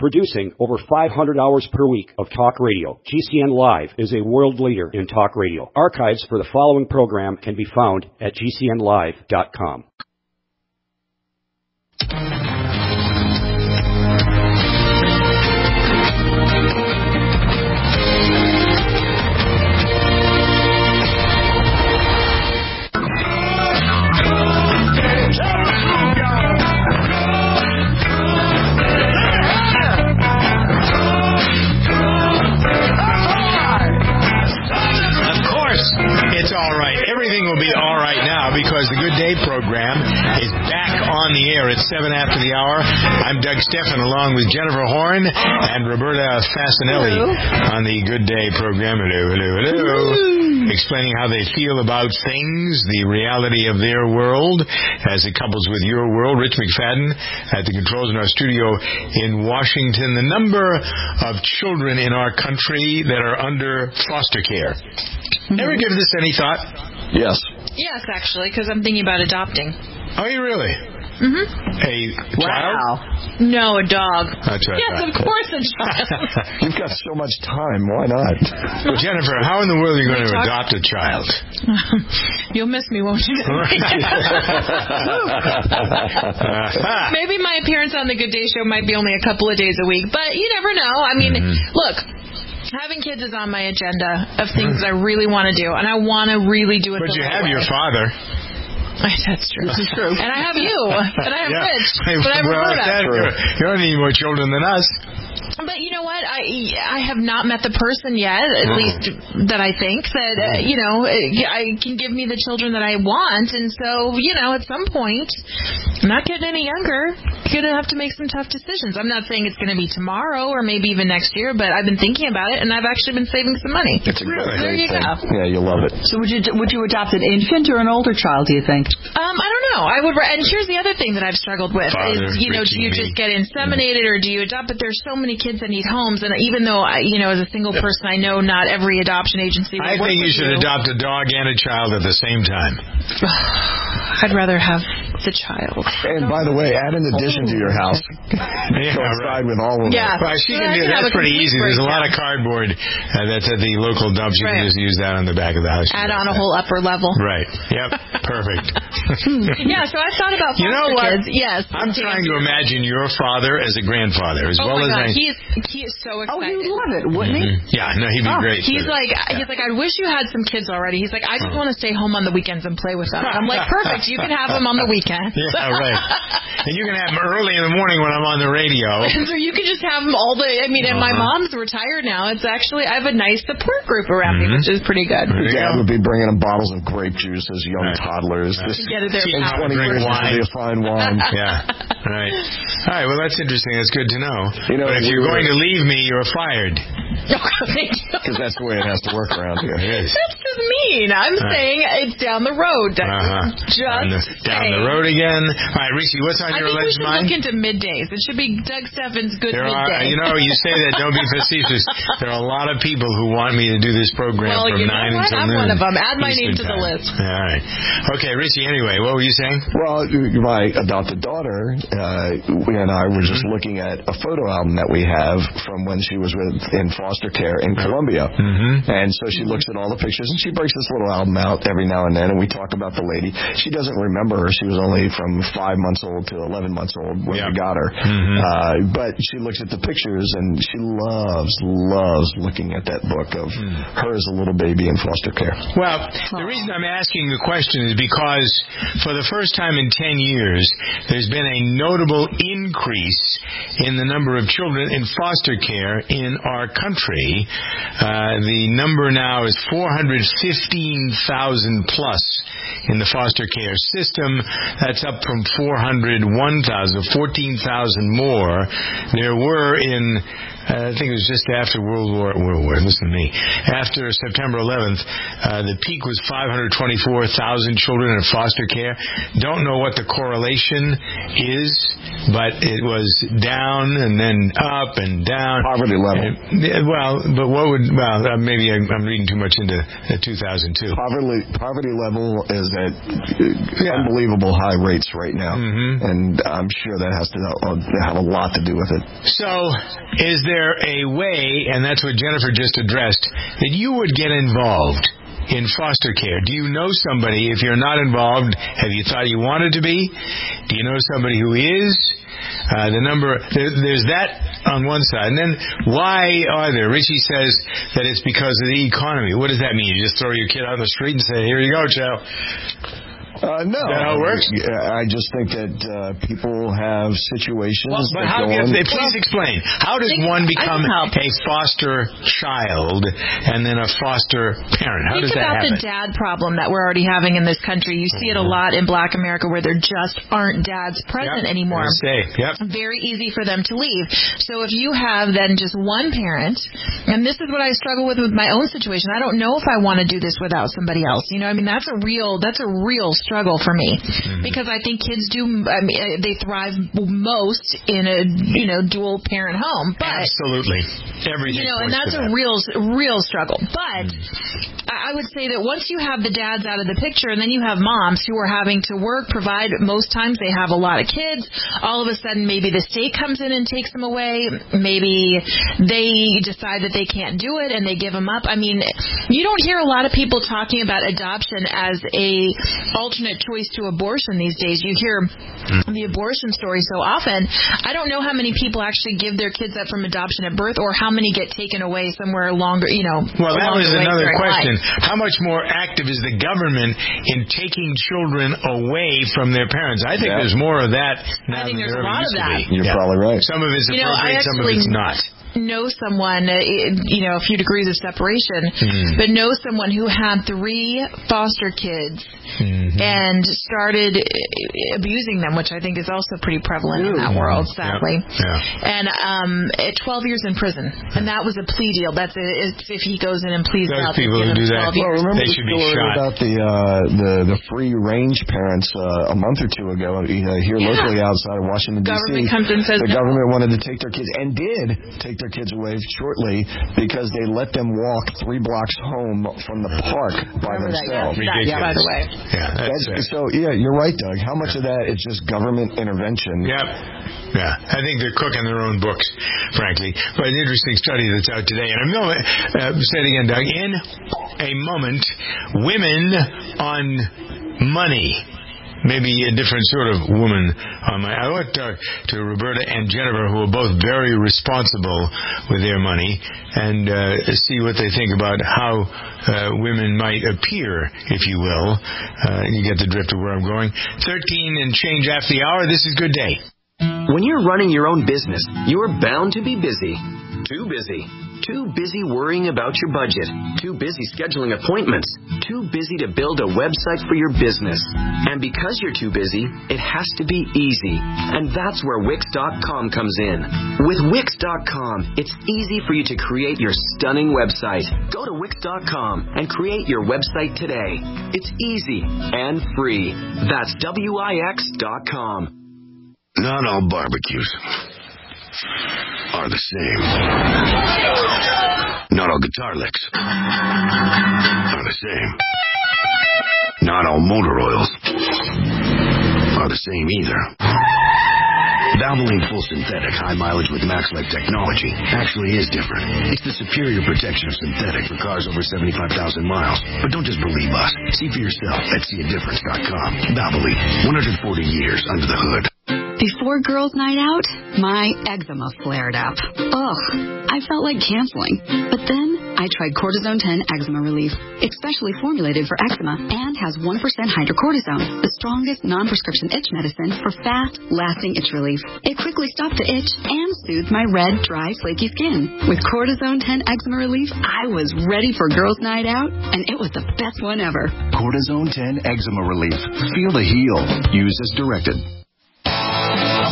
Producing over 500 hours per week of talk radio, GCN Live is a world leader in talk radio. Archives for the following program can be found at GCNlive.com. It's all right. Everything will be all right now because the Good Day program is back on the air at 7 after the hour. I'm Doug Steffen along with Jennifer Horn and Roberta Fasinelli on the Good Day program. Hello. Explaining how they feel about things, the reality of their world as it couples with your world. Rich McFadden at the controls in our studio in Washington. The number of children in our country that are under foster care. Ever give this any thought? Yes. Yes, actually, because I'm thinking about adopting. Are you really? Mm-hmm. A child? No, a dog. That's right. Yes, of course a child. You've got so much time. Why not? Well, Jennifer, how in the world are you going to adopt a child? You'll miss me, won't you? Maybe my appearance on the Good Day Show might be only a couple of days a week, but you never know. I mean, look. Having kids is on my agenda of things I really want to do, and I want to really do it. But the you right have way. your father. That's true. This is true. And I have you, and I have Rich, but I have Roberta. You don't need more children than us. But you know what? I have not met the person yet, at least that I think, that, I can give me the children that I want. And so, at some point, I'm not getting any younger. I'm going to have to make some tough decisions. I'm not saying it's going to be tomorrow or maybe even next year, but I've been thinking about it, and I've actually been saving some money. It's a great There you thing. go. Yeah, you'll love it. So would you adopt an infant or an older child, do you think? I don't know. I would, and here's the other thing that I've struggled with is, do you just get inseminated or do you adopt? But there's so many kids that need homes, and even though as a single person, I know not every adoption agency will I think you should adopt a dog and a child at the same time. I'd rather have the child. And by the way, add an addition to your house. Coincide with all of them. Yeah, well, she can do that's pretty easy. There's a lot of cardboard that's at the local dumps. You can just use that on the back of the house. Add on a whole upper level. Right. Yep. Perfect. Yeah. So I thought about foster kids. Yes. I'm trying to imagine your father as a grandfather as well as God. He is so excited. Oh, he would love it, wouldn't he? Yeah. No, he'd be great. He's like, I wish you had some kids already. He's like, I just want to stay home on the weekends and play with them. I'm like, perfect. You can have them on the weekend. Yeah, right. And you can have them early in the morning when I'm on the radio. So you can just have them all day. I mean, and my mom's retired now. It's actually, I have a nice support group around me, which is pretty good. Dad would be bringing them bottles of grape juice as young toddlers. Get it there. In 20 years, it'll be a fine wine. Yeah, right. All right, well, that's interesting. That's good to know. But if we you're going to leave me, you're fired. Because that's the way it has to work around here. It is. That's just mean. I'm saying it's down the road. Just down the road again. All right, Richie, what's on your alleged mind? I think we should look into middays. It should be Doug Steffen's Good Midday. You say that. Don't be facetious. There are a lot of people who want me to do this program from 9 until I'm noon. one of them. Add my name to the time. list. All right. Okay, Richie, anyway, what were you saying? Well, my adopted daughter, we and I were just looking at a photo album that we have from when she was in foster care in Colombia. And so she looks at all the pictures, and she breaks this little album out every now and then, and we talk about the lady. She doesn't remember her. She was only from 5 months old to 11 months old when we got her. But she looks at the pictures, and she loves looking at that book of her as a little baby in foster care. Well, the reason I'm asking the question is because for the first time in 10 years, there's been a notable increase in the number of children in foster care in our country. The number now is 415,000 plus in the foster care system. That's up from 401,000, 14,000 more. There were I think it was just after World War, listen to me, after September 11th, the peak was 524,000 children in foster care. Don't know what the correlation is, but it was down and then up and down. Poverty level. Maybe I'm reading too much into 2008. too. Poverty level is at unbelievable high rates right now, and I'm sure that has to have a lot to do with it. So, is there a way, and that's what Jennifer just addressed, that you would get involved in foster care? Do you know somebody? If you're not involved, have you thought you wanted to be? Do you know somebody who is? There's that on one side. And then why are there? Richie says that it's because of the economy. What does that mean? You just throw your kid on the street and say, here you go, child. No. Is that how it works? I just think that people have situations. But how? Please explain. How does one become a foster child and then a foster parent? How does that happen? Think about the dad problem that we're already having in this country. You see it a lot in Black America where there just aren't dads present anymore. Very easy for them to leave. So if you have then just one parent, and this is what I struggle with my own situation. I don't know if I want to do this without somebody else. You know, I mean, that's a real struggle for me, because I think kids they thrive most in a dual parent home. But absolutely, everything. And that's a real struggle. But I would say that once you have the dads out of the picture, and then you have moms who are having to work, provide. Most times they have a lot of kids. All of a sudden, maybe the state comes in and takes them away. Maybe they decide that they can't do it and they give them up. I mean, you don't hear a lot of people talking about adoption as a alternate choice to abortion these days. You hear the abortion story so often. I don't know how many people actually give their kids up from adoption at birth, or how many get taken away somewhere longer. Well, that was another question. How much more active is the government in taking children away from their parents? I think there's more of that now. I think than there's there a lot used of that. to be. You're probably right. Some of it's appropriate, some of it's not. Know someone, a few degrees of separation, but know someone who had 3 foster kids and started abusing them, which I think is also pretty prevalent in that world, sadly. And at 12 years in prison, and that was a plea deal. That's if he goes in and pleads out. Those people who do that, remember they should be shot. About the free range parents a month or two ago here locally outside of Washington D.C. Government comes and says the government wanted to take their kids and did take their kids away shortly because they let them walk 3 blocks home from the park by themselves. By the way. You're right, Doug. How much of that is just government intervention? I think they're cooking their own books, frankly. But an interesting study that's out today. And say it again, Doug. In a moment, women on money. Maybe a different sort of woman. I want to talk to Roberta and Jennifer, who are both very responsible with their money, and see what they think about how women might appear, if you will. You get the drift of where I'm going. 13 and change after the hour. This is Good Day. When you're running your own business, you're bound to be busy. Too busy. Too busy worrying about your budget. Too busy scheduling appointments. Too busy to build a website for your business. And because you're too busy, it has to be easy. And that's where Wix.com comes in. With Wix.com, it's easy for you to create your stunning website. Go to Wix.com and create your website today. It's easy and free. That's Wix.com. Not all barbecues are the same. Not all guitar licks are the same. Not all motor oils are the same either. Valvoline Full Synthetic High Mileage with MaxLife technology actually is different. It's the superior protection of synthetic for cars over 75,000 miles. But don't just believe us. See for yourself at seeadifference.com. Valvoline, 140 years under the hood. Before girls' night out, my eczema flared up. Ugh, I felt like canceling. But then I tried Cortisone 10 Eczema Relief. It's specially formulated for eczema and has 1% hydrocortisone, the strongest non-prescription itch medicine for fast, lasting itch relief. It quickly stopped the itch and soothed my red, dry, flaky skin. With Cortisone 10 Eczema Relief, I was ready for girls' night out, and it was the best one ever. Cortisone 10 Eczema Relief. Feel the heal. Use as directed.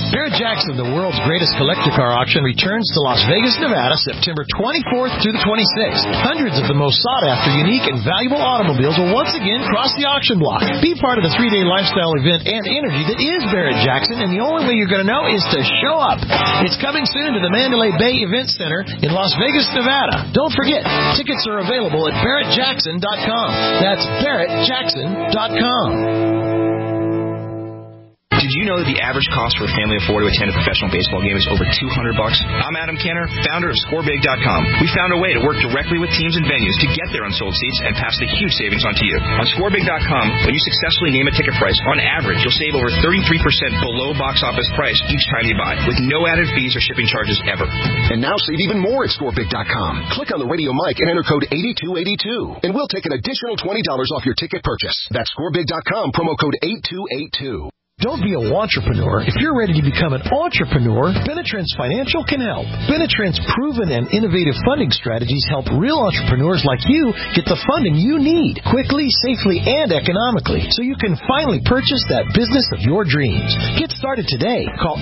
Barrett Jackson, the world's greatest collector car auction, returns to Las Vegas, Nevada, September 24th through the 26th. Hundreds of the most sought-after, unique, and valuable automobiles will once again cross the auction block. Be part of the 3-day lifestyle event and energy that is Barrett Jackson, and the only way you're going to know is to show up. It's coming soon to the Mandalay Bay Event Center in Las Vegas, Nevada. Don't forget, tickets are available at BarrettJackson.com. That's BarrettJackson.com. Did you know that the average cost for a family of 4 to attend a professional baseball game is over $200? I'm Adam Kenner, founder of ScoreBig.com. We found a way to work directly with teams and venues to get their unsold seats and pass the huge savings on to you. On ScoreBig.com, when you successfully name a ticket price, on average, you'll save over 33% below box office price each time you buy, with no added fees or shipping charges ever. And now save even more at ScoreBig.com. Click on the radio mic and enter code 8282, and we'll take an additional $20 off your ticket purchase. That's ScoreBig.com, promo code 8282. Don't be a wantrepreneur. If you're ready to become an entrepreneur, Benetrends Financial can help. Benetrends' proven and innovative funding strategies help real entrepreneurs like you get the funding you need quickly, safely, and economically so you can finally purchase that business of your dreams. Get started today. Call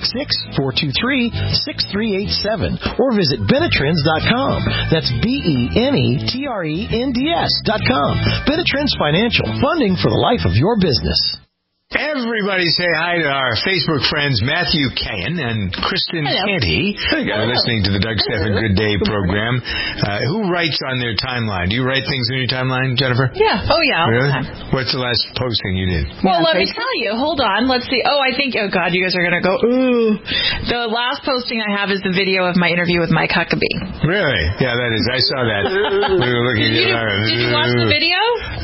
866-423-6387 or visit Benetrends.com. That's BENETRENDS.com. Benetrends Financial, funding for the life of your business. Everybody say hi to our Facebook friends Matthew Cain and Kristen Canty. They're listening to the Doug Stephan Good Day program. Who writes on their timeline? Do you write things on your timeline, Jennifer? Yeah. Oh, yeah. All really? the time. What's the last posting you did? Well, let me tell you. Hold on. Let's see. Oh, God, you guys are going to go, ooh. The last posting I have is the video of my interview with Mike Huckabee. Really? Yeah, that is. I saw that. We were looking at Did you watch the video?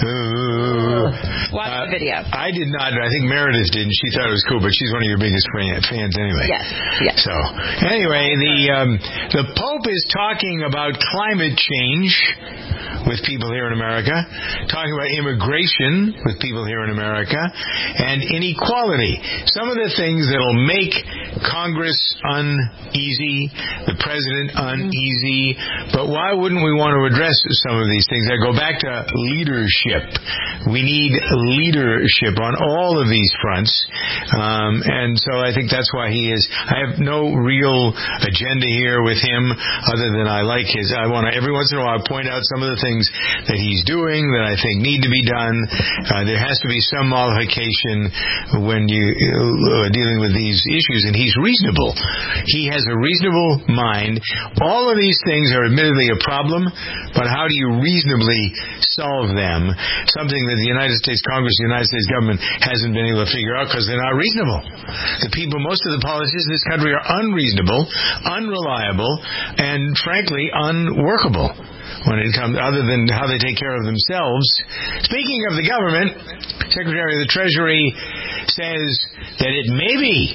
Watch the video. I did not. I think Meredith did, and she thought it was cool, but she's one of your biggest fans anyway. Yes. So, anyway, the Pope is talking about climate change with people here in America, talking about immigration with people here in America, and inequality. Some of the things that will make Congress uneasy, the president uneasy, but why wouldn't we want to address some of these things? I go back to leadership. We need leadership on all of these fronts, and so I think that's why he is. I have no real agenda here with him other than I like his. I want to every once in a while point out some of the things that he's doing that I think need to be done. There has to be some modification when you dealing with these issues, and he's reasonable. He has a reasonable mind. All of these things are admittedly a problem, but how do you reasonably solve them? Something that the United States Congress, the United States government hasn't been able to figure out because they're not reasonable. The people, most of the politicians in this country are unreasonable, unreliable, and frankly unworkable when it comes, other than how they take care of themselves. Speaking of the government, Secretary of the Treasury says that it may be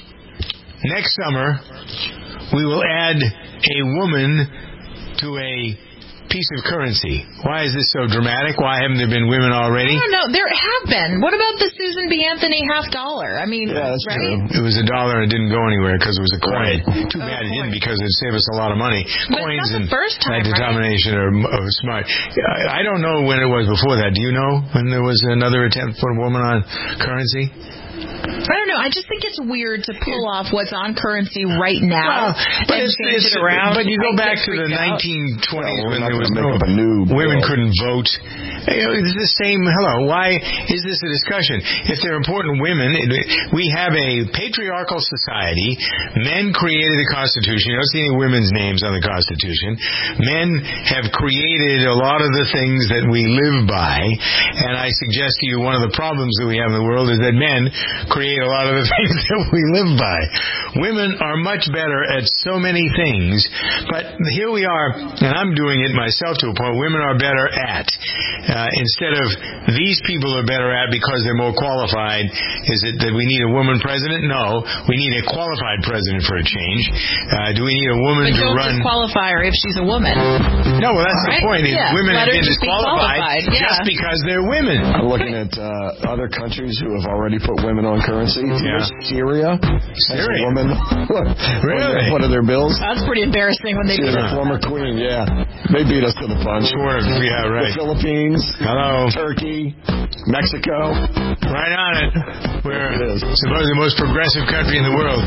next summer we will add a woman to a piece of currency. Why is this so dramatic? Why haven't there been women already? I don't know. There have been. What about the Susan B. Anthony $50? I mean, yeah, that's right? True. It was $1 and it didn't go anywhere because it was a coin. Too bad it didn't because it saved us a lot of money. But coins and that right? denomination are smart. I don't know when it was before that. Do you know when there was another attempt for a woman on currency? I don't know. I just think it's weird to pull off what's on currency right now and change it around. But you go back to the 1920s when there was women couldn't vote. It's the same. Hello. Why is this a discussion? If they're important women, we have a patriarchal society. Men created the Constitution. You don't see any women's names on the Constitution. Men have created a lot of the things that we live by. And I suggest to you one of the problems that we have in the world is that men create a lot of the things that we live by. Women are much better at so many things, but here we are, and I'm doing it myself to a point. Women are better at. Instead of these people are better at because they're more qualified, is it that we need a woman president? No, we need a qualified president for a change. Do we need a woman to run? But don't disqualify her if she's a woman. No, well, that's the point. Yeah. Women Let have been disqualified just because they're women. I'm looking at other countries who have already put women on currency. Yeah. Syria. Syria. Woman. Really? One of their bills? That's pretty embarrassing when they She do was that. a former queen, yeah. They beat us to the punch. Yeah, right. The Philippines. Hello. Turkey. Mexico. Right on it. We're supposedly the most progressive country in the world.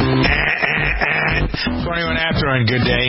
21 after on Good Day.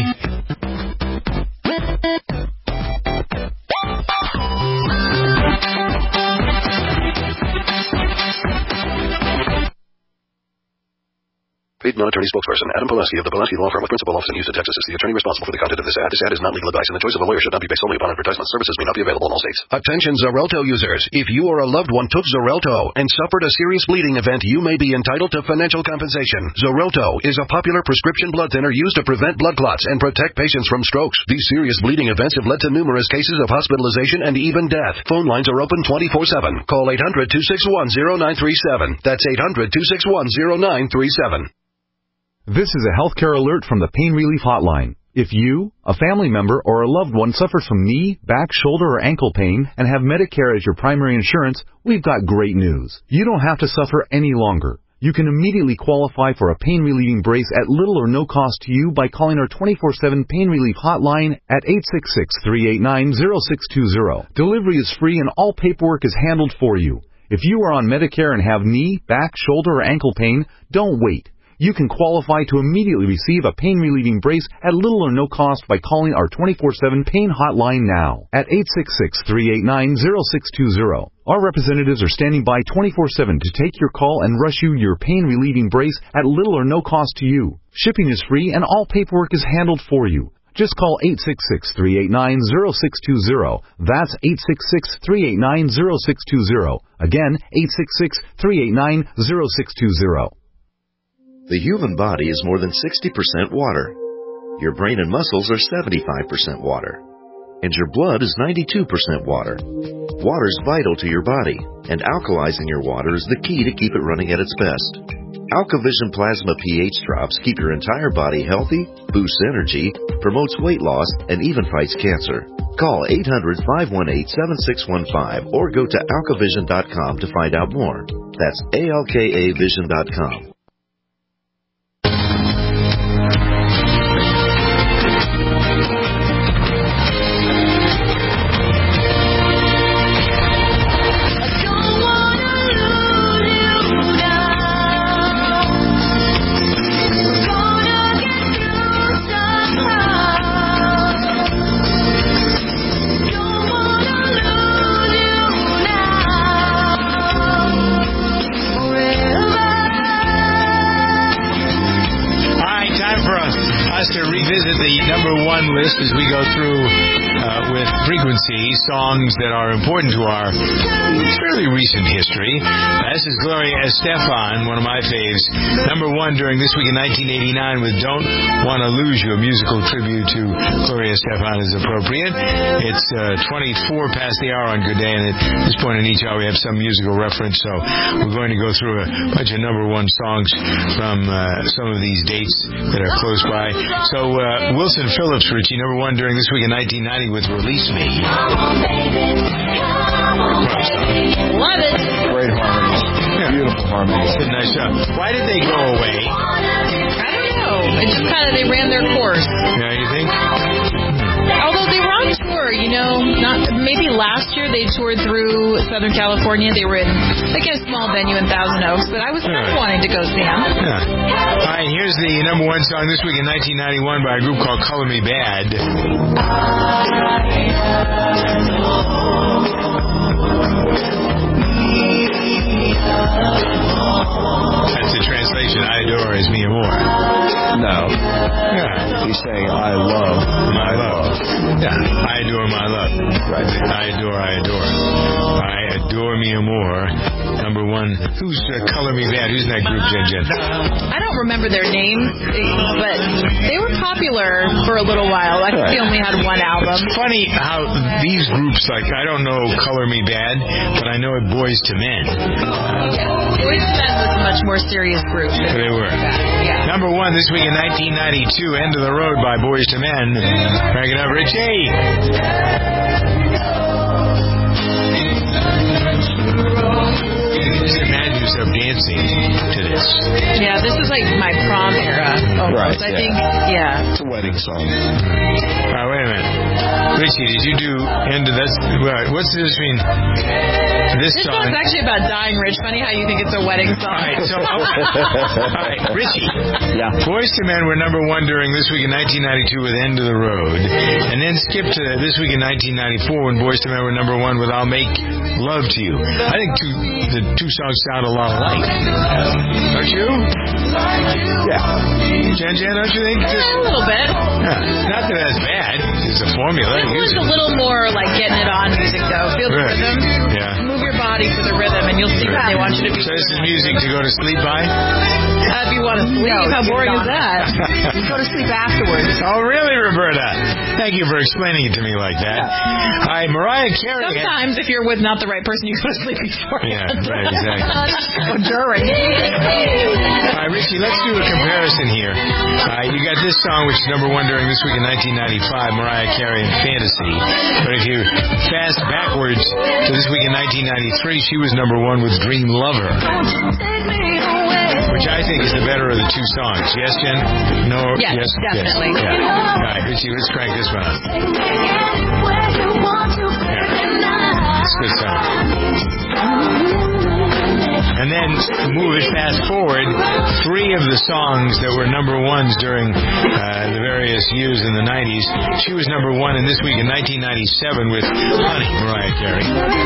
Paid non-attorney spokesperson Adam Pulaski of the Pulaski Law Firm with principal office in Houston, Texas is the attorney responsible for the content of this ad. This ad is not legal advice, and the choice of a lawyer should not be based solely upon advertisement. Services may not be available in all states. Attention Xarelto users. If you or a loved one took Xarelto and suffered a serious bleeding event, you may be entitled to financial compensation. Xarelto is a popular prescription blood thinner used to prevent blood clots and protect patients from strokes. These serious bleeding events have led to numerous cases of hospitalization and even death. Phone lines are open 24/7. Call 800-261-0937. That's 800-261-0937. This is a healthcare alert from the Pain Relief Hotline. If you, a family member, or a loved one suffers from knee, back, shoulder, or ankle pain and have Medicare as your primary insurance, we've got great news. You don't have to suffer any longer. You can immediately qualify for a pain-relieving brace at little or no cost to you by calling our 24/7 Pain Relief Hotline at 866-389-0620. Delivery is free and all paperwork is handled for you. If you are on Medicare and have knee, back, shoulder, or ankle pain, don't wait. You can qualify to immediately receive a pain-relieving brace at little or no cost by calling our 24/7 Pain Hotline now at 866-389-0620. Our representatives are standing by 24/7 to take your call and rush you your pain-relieving brace at little or no cost to you. Shipping is free and all paperwork is handled for you. Just call 866-389-0620. That's 866-389-0620. Again, 866-389-0620. The human body is more than 60% water. Your brain and muscles are 75% water. And your blood is 92% water. Water is vital to your body, and alkalizing your water is the key to keep it running at its best. AlkaVision Plasma pH drops keep your entire body healthy, boosts energy, promotes weight loss, and even fights cancer. Call 800-518-7615 or go to alkavision.com to find out more. That's ALKAvision.com. Revisit the number one list as we go through with frequency songs that are important to our fairly recent history. This is Gloria Estefan, one of my faves. Number one during This Week in 1989 with Don't Wanna Lose You, a musical tribute to Gloria Estefan is appropriate. It's 24 past the hour on Good Day, and at this point in each hour we have some musical reference, so we're going to go through a bunch of number one songs from some of these dates that are close by. So Wilson Phillips, Richie, number one during This Week in 1990 with Release Me. Love it. Great harmonies. Yeah. Beautiful harmonies. Nice job. Why did they go away? I don't know. It just kind of, they ran their course. Yeah, you think? Although they were on tour, maybe last year they toured through Southern California. They were in a small venue in Thousand Oaks, but I was kind of wanting to go see them. Yeah. All right, here's the number one song this week in 1991 by a group called Color Me Bad. That's the translation. I adore is Mia Moore. No. Yeah. He's saying, I love my love. Yeah. I adore my love. Right. I adore Mia Moore. Number one. Who's Color Me Bad? Who's in that group, Jen? I don't remember their names, but they were popular for a little while. I think they only had one album. It's funny how these groups, I don't know Color Me Bad, but I know it Boyz II Men. Boyz II Men was a much more serious group. They were. Yeah. Number one this week in 1992, End of the Road by Boyz II Men. Crank it up, Richie. just imagine yourself dancing to this. Yeah, this is like my prom era. Almost. I think, It's a wedding song. All right, wait a minute. Richie, did you do end of this? What's the difference between this song? This one's actually about dying rich. Funny how you think it's a wedding song. All right, Richie. Yeah. Boyz II Men were number one during This Week in 1992 with End of the Road, and then skip to This Week in 1994 when Boyz II Men were number one with I'll Make Love to You. I think the two songs sound a lot alike. Don't you? Yeah. Jen, don't you think? A little bit. Not that that's bad. It's a formula. It was a little more like getting it on music, though. Feel the rhythm. Yeah. Move your body to the rhythm, and you'll see what they want you to be. So this is music to go to sleep by? If you want to sleep, how boring is that? You go to sleep afterwards. Oh, really, Roberta? Thank you for explaining it to me like that. Hi, Mariah Carey. Sometimes, if you're with not the right person, you go to sleep before. Yeah, right, exactly. Or during. All right, Richie, let's do a comparison here. You got this song, which is number one during This Week in 1995, Mariah Carey and Fantasy. But if you fast backwards to This Week in 1993, she was number one with Dream Lover, which I think is the better of the two songs. Yes, Jen? No? Yes, definitely. Yes. Yeah. All right, Richie, let's crank this one up. Yeah. It's a good song. And then move it fast forward, three of the songs that were number ones during the various years in the 90s, she was number one in This Week in 1997 with Honey, Mariah Carey.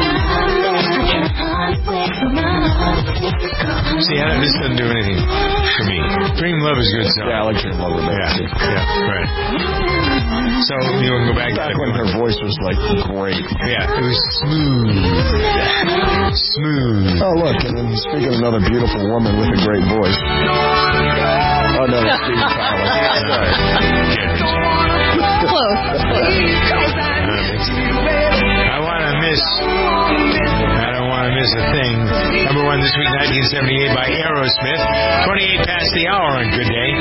See, this doesn't do anything for me. Dream Love is a good song. Yeah, I like Dream Love. Yeah, right. So you want to go back when her voice was like great. Yeah, it was smooth. Smooth. Oh, look, and then speaking of another beautiful woman with a great voice. Oh, no, it's Steve Tyler. Sorry. Close. I don't want to miss a thing. Number one this week, 1978 by Aerosmith. 28 past the hour on Good Day.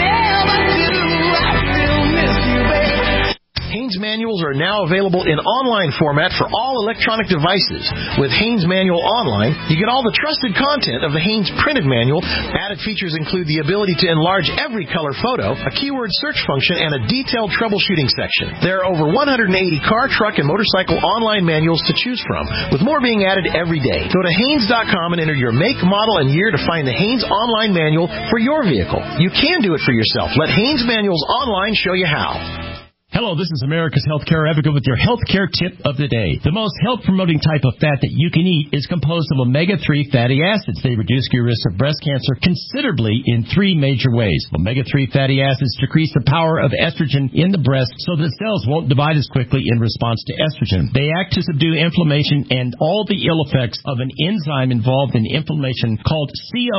Haynes manuals are now available in online format for all electronic devices. With Haynes Manual Online, you get all the trusted content of the Haynes printed manual. Added features include the ability to enlarge every color photo, a keyword search function, and a detailed troubleshooting section. There are over 180 car, truck, and motorcycle online manuals to choose from, with more being added every day. Go to Haynes.com and enter your make, model, and year to find the Haynes online manual for your vehicle. You can do it for yourself. Let Haynes Manuals Online show you how. Hello, this is America's Healthcare Advocate with your healthcare tip of the day. The most health-promoting type of fat that you can eat is composed of omega-3 fatty acids. They reduce your risk of breast cancer considerably in three major ways. Omega-3 fatty acids decrease the power of estrogen in the breast so that cells won't divide as quickly in response to estrogen. They act to subdue inflammation and all the ill effects of an enzyme involved in inflammation called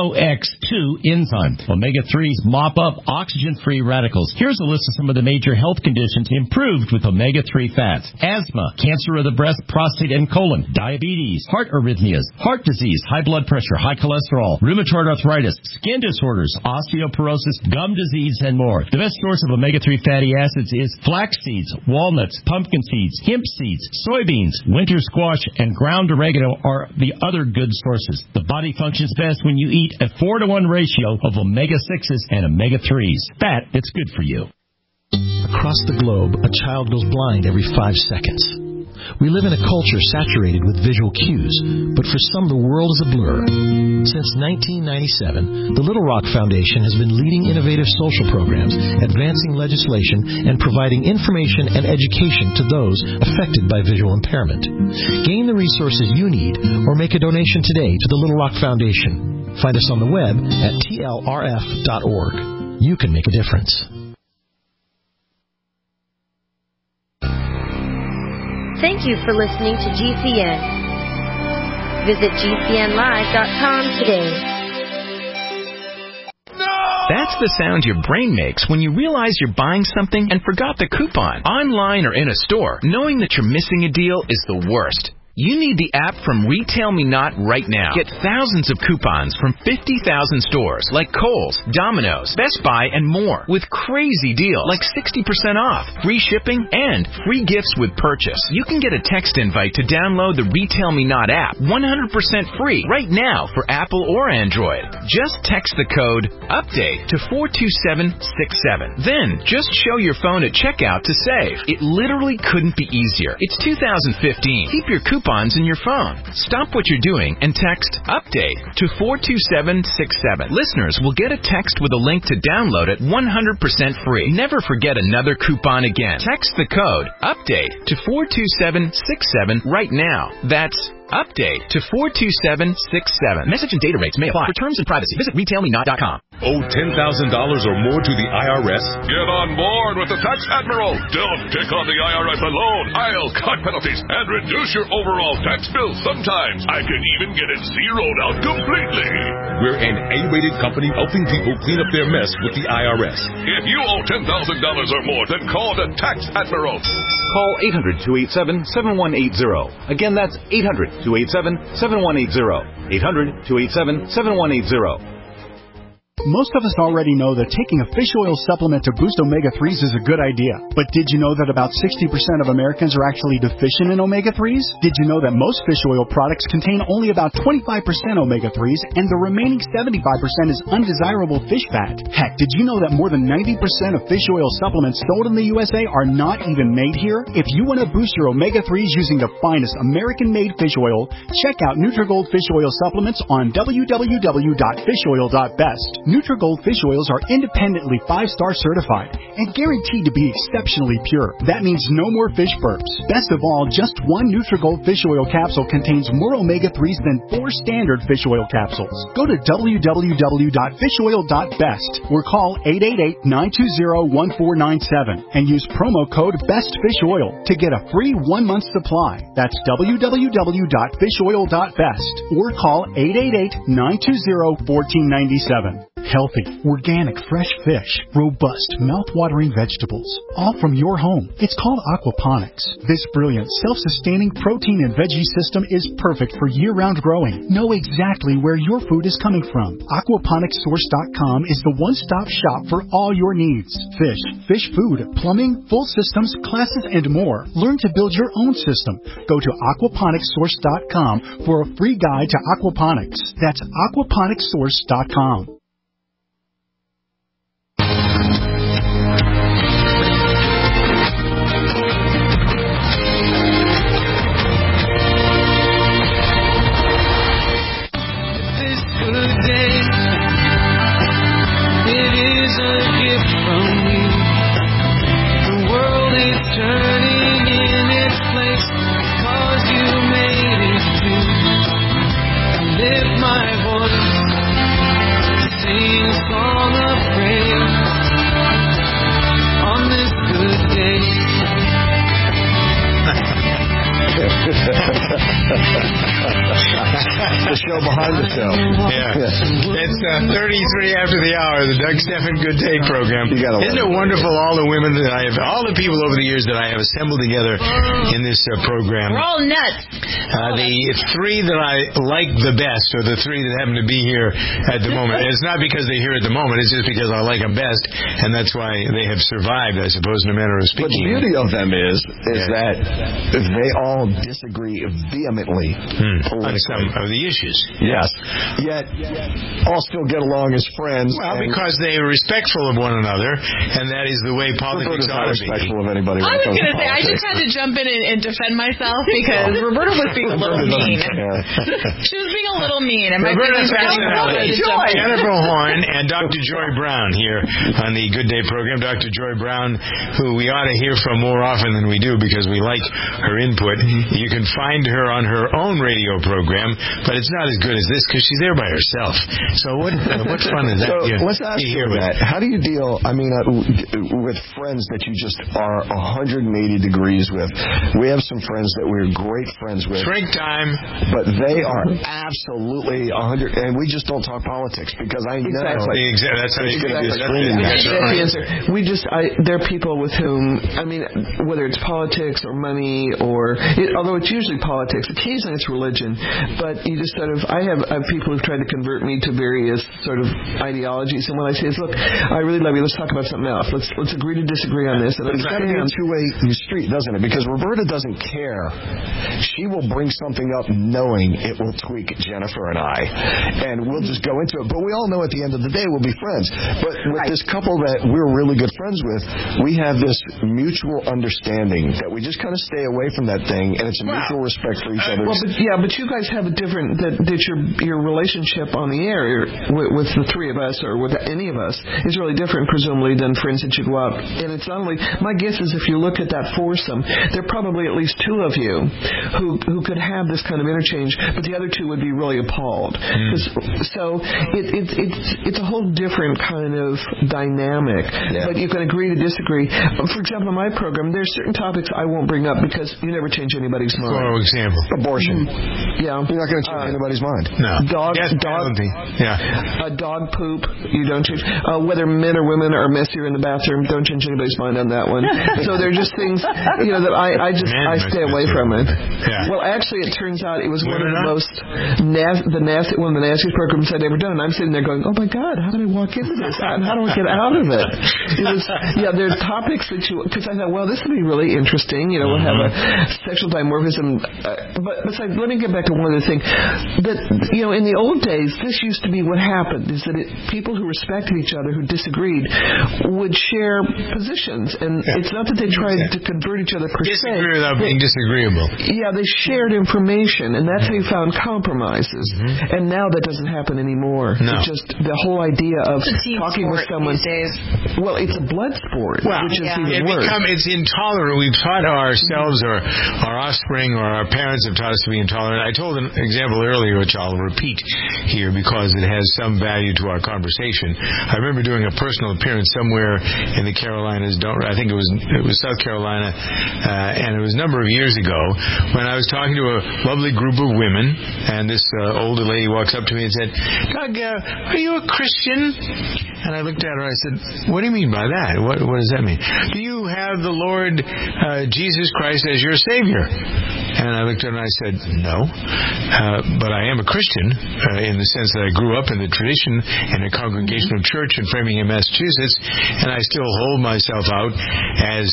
COX-2 enzyme. Omega-3s mop up oxygen-free radicals. Here's a list of some of the major health conditions improved with omega-3 fats: asthma, cancer of the breast, prostate, and colon, diabetes, heart arrhythmias, heart disease, high blood pressure, high cholesterol, rheumatoid arthritis, skin disorders, osteoporosis, gum disease, and more. The best source of omega-3 fatty acids is flax seeds, walnuts, pumpkin seeds, hemp seeds, soybeans, winter squash, and ground oregano are the other good sources. The body functions best when you eat a 4-to-1 ratio of omega-6s and omega-3s. Fat that's good for you. Across the globe, a child goes blind every 5 seconds. We live in a culture saturated with visual cues, but for some the world is a blur. Since 1997, the Little Rock Foundation has been leading innovative social programs, advancing legislation, and providing information and education to those affected by visual impairment. Gain the resources you need or make a donation today to the Little Rock Foundation. Find us on the web at tlrf.org. You can make a difference. Thank you for listening to GCN. Visit GCNlive.com today. That's the sound your brain makes when you realize you're buying something and forgot the coupon. Online or in a store, knowing that you're missing a deal is the worst. You need the app from Retail Me Not right now. Get thousands of coupons from 50,000 stores like Kohl's, Domino's, Best Buy, and more with crazy deals like 60% off, free shipping, and free gifts with purchase. You can get a text invite to download the Retail Me Not app 100% free right now for Apple or Android. Just text the code UPDATE to 42767. Then just show your phone at checkout to save. It literally couldn't be easier. It's 2015. Keep your coupons in your phone. Stop what you're doing and text UPDATE to 42767. Listeners will get a text with a link to download it 100% free. Never forget another coupon again. Text the code UPDATE to 42767 right now. That's UPDATE to 42767. Message and data rates may apply. For terms and privacy, visit retailmenot.com. Owe $10,000 or more to the IRS? Get on board with the Tax Admiral. Don't take on the IRS alone. I'll cut penalties and reduce your overall tax bill. Sometimes I can even get it zeroed out completely. We're an A-rated company helping people clean up their mess with the IRS. If you owe $10,000 or more, then call the Tax Admiral. Call 800-287-7180. Again, that's 800-287-7180. 800-287-7180. Most of us already know that taking a fish oil supplement to boost omega-3s is a good idea. But did you know that about 60% of Americans are actually deficient in omega-3s? Did you know that most fish oil products contain only about 25% omega-3s and the remaining 75% is undesirable fish fat? Heck, did you know that more than 90% of fish oil supplements sold in the USA are not even made here? If you want to boost your omega-3s using the finest American-made fish oil, check out Nutrigold Fish Oil Supplements on www.fishoil.best. Nutrigold fish oils are independently 5-star certified and guaranteed to be exceptionally pure. That means no more fish burps. Best of all, just one Nutrigold fish oil capsule contains more omega-3s than 4 standard fish oil capsules. Go to www.fishoil.best or call 888-920-1497 and use promo code BESTFISHOIL to get a free 1-month supply. That's www.fishoil.best or call 888-920-1497. Healthy, organic, fresh fish, robust, mouth-watering vegetables, all from your home. It's called aquaponics. This brilliant, self-sustaining protein and veggie system is perfect for year-round growing. Know exactly where your food is coming from. Aquaponicssource.com is the one-stop shop for all your needs. Fish, fish food, plumbing, full systems, classes, and more. Learn to build your own system. Go to aquaponicssource.com for a free guide to aquaponics. That's aquaponicssource.com. Turning in its place, 'cause you made it true. I lift my voice to sing a song of praise on this good day. The show behind the show. Yeah. It's 33 after the hour, the Doug Stephan Good Day program. Isn't it wonderful, all the women that I have, all the people over the years that I have assembled together in this program. We're all nuts. The 3 that I like the best, or the 3 that happen to be here at the moment. It's not because they're here at the moment, it's just because I like them best, and that's why they have survived, I suppose, in a manner of speaking. But the beauty of them is that they all disagree vehemently on some of the issues. Yes. Yet, all still get along as friends. Well, because they are respectful of one another, and that is the way politics ought to be. Respectful of anybody. I was going to say, I just had to jump in and defend myself because Roberta was being a little mean. She was being a little mean. And Roberta Fascinelli, Jennifer Horn, and Dr. Joy Brown here on the Good Day program. Dr. Joy Brown, who we ought to hear from more often than we do because we like her input. You can find her on her own radio program, but it's not not as good as this because she's there by herself. So what fun is that? So let's ask you that. How do you deal, with friends that you just are 180 degrees with? We have some friends that we're great friends with. Shrink time. But they are absolutely 100, and we just don't talk politics because I know. Exactly. That's how you can do it. We just, there are people with whom, whether it's politics or money although it's usually politics, occasionally it's religion, but you just I have people who've tried to convert me to various sort of ideologies, and what I say is, look, I really love you, let's talk about something else. Let's agree to disagree on this. And it's got to be a two-way street, doesn't it? Because Roberta doesn't care. She will bring something up knowing it will tweak Jennifer and I, and we'll just go into it. But we all know at the end of the day we'll be friends. But with this couple that we're really good friends with, we have this mutual understanding that we just kind of stay away from that thing, and it's a mutual respect for each other. But you guys have a different, that your relationship on the air with the three of us or with any of us is really different, presumably, than friends that you go out. And it's not only, my guess is if you look at that foursome, there are probably at least two of you who could have this kind of interchange, but the other two would be really appalled. So it's a whole different kind of dynamic. Yeah. But you can agree to disagree. For example, in my program, there's certain topics I won't bring up because you never change anybody's mind. For example, abortion. Yeah, you're not going to change anybody's mind. No. Dog poop. You don't change. Whether men or women are messier in the bathroom, don't change anybody's mind on that one. So they're just things that I stay away from it. Yeah. Well, actually, it turns out it was one of the most one of the nastiest programs I'd ever done, and I'm sitting there going, oh my God, how did I walk into this? How do I get out of it? There are topics that because I thought, well, this would be really interesting. We'll have a sexual dimorphism. But besides, let me get back to one other thing. That in the old days, this used to be what happened: is that people who respected each other, who disagreed, would share positions, and it's not that they tried to convert each other per se. Disagree without being disagreeable. Yeah, they shared information, and that's how you found compromises. And now that doesn't happen anymore. No. It's just the whole idea of talking with someone. These days. Well, it's a blood sport, which is even worse. It's intolerant. We've taught ourselves or our offspring or our parents have taught us to be intolerant. I told an example earlier, which I'll repeat here because it has some value to our conversation. I remember doing a personal appearance somewhere in the Carolinas. I think it was South Carolina, and it was a number of years ago when I was talking to a lovely group of women, and this older lady walks up to me and said, Doug, are you a Christian? And I looked at her and I said, what do you mean by that? What does that mean? Do you have the Lord Jesus Christ as your Savior? And I looked at her and I said, no, but I am a Christian in the sense that I grew up in the tradition in a Congregational church in Framingham, Massachusetts, and I still hold myself out as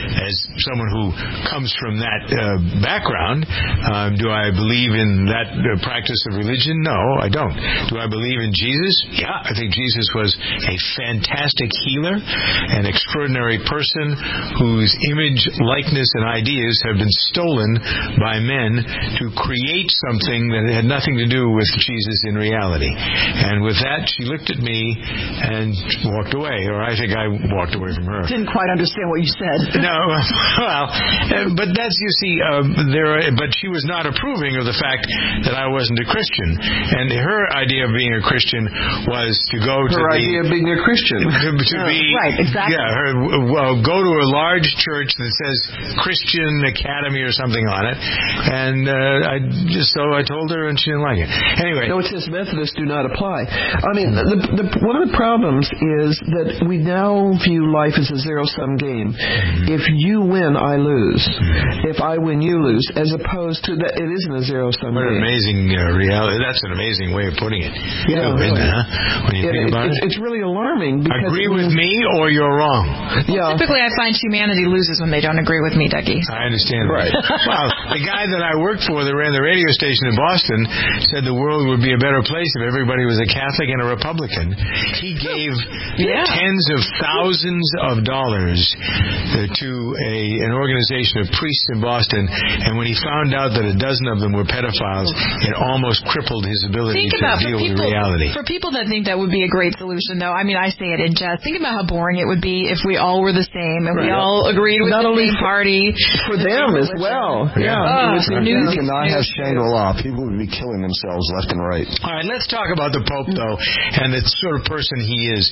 someone who comes from that background. Do I believe in that practice of religion? No, I don't. Do I believe in Jesus? Yeah, I think Jesus was a fantastic healer, an extraordinary person whose image, likeness, and ideas have been stolen by men to create something that had nothing to do with Jesus in reality. And with that, she looked at me and walked away, or I think I walked away from her. Didn't quite understand what you said. No, well, but that's, you see, but she was not approving of the fact that I wasn't a Christian. And her idea of being a Christian was to go to her idea of being a Christian. To be right, exactly. Yeah, go to a large church that says Christian Academy or something on it, and I told her, and she didn't like it. Anyway, no, it says Methodists do not apply. I mean, one of the problems is that we now view life as a zero-sum game. If you win, I lose. If I win, you lose. As opposed to that, it isn't a zero-sum game. What an amazing reality! That's an amazing way of putting it. Yeah, really. When you think about it, it's really alarming. Because agree with me, or you're wrong. Yeah. Typically, I find humanity loses when they don't agree with me, Dougie. I understand. Right. Well, the guy that I worked for that ran the radio station in Boston said the world would be a better place if everybody was a Catholic and a Republican. He gave tens of thousands of dollars to an organization of priests in Boston, and when he found out that a dozen of them were pedophiles, it almost crippled his ability to deal with reality. For people that think that would be a great solution, though, I mean, I say it in jest. Think about how boring it would be if we all were the same and we all agreed with the same party. For them as well. Yeah. You cannot have Shangri-La. People would be killing themselves left and right. All right, let's talk about the Pope, though, and the sort of person he is.